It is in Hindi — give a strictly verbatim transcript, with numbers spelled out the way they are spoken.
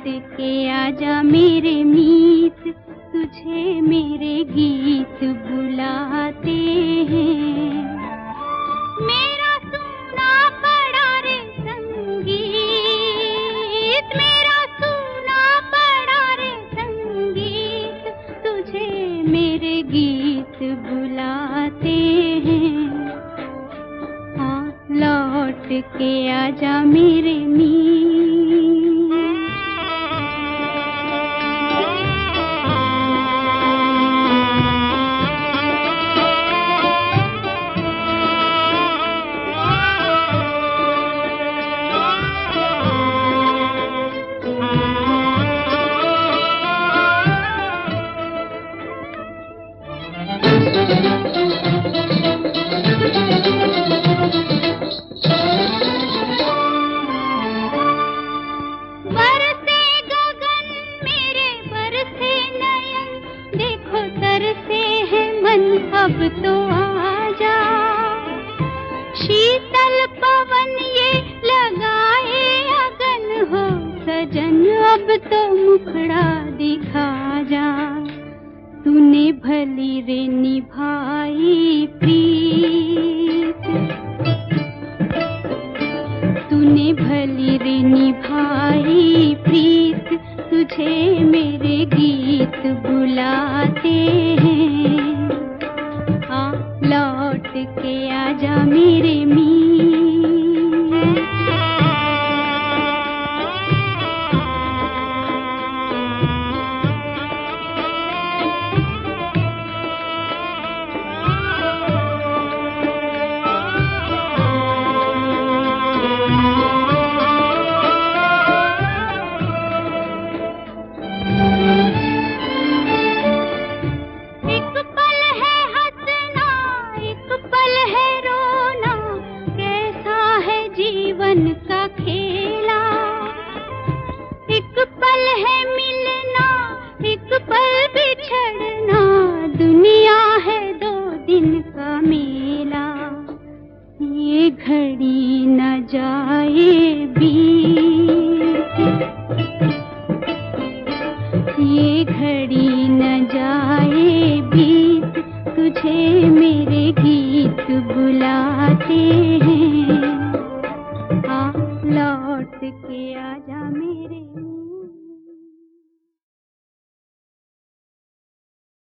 के आजा मेरे मीत, तुझे मेरे गीत बुलाते हैं। मेरा सुना पड़ा रे संगीत, मेरा सुना पड़ा रे संगीत, तुझे मेरे गीत बुलाते हैं। हाँ लौट के आजा मेरे मीत। बरसे गगन मेरे बरसे नयन, देखो तरसे है मन अब तो आजा। शीतल पवन ये लगाए अगन हो सजन, अब तो मुखड़ा दिखा जा। तूने भली रे निभाई प्रीत, तूने भली रे निभाई प्रीत, तुझे मेरे गीत बुलाते हैं। आ लौट के आजा मेरे मीत। जीवन का खेला एक पल है मिलना, एक पल बिछड़ना, दुनिया है दो दिन का मेला। ये घड़ी न जाए बीत, ये घड़ी न जाए बीत, तुझे मेरे गीत बुलाते हैं। लौट के आजा मेरे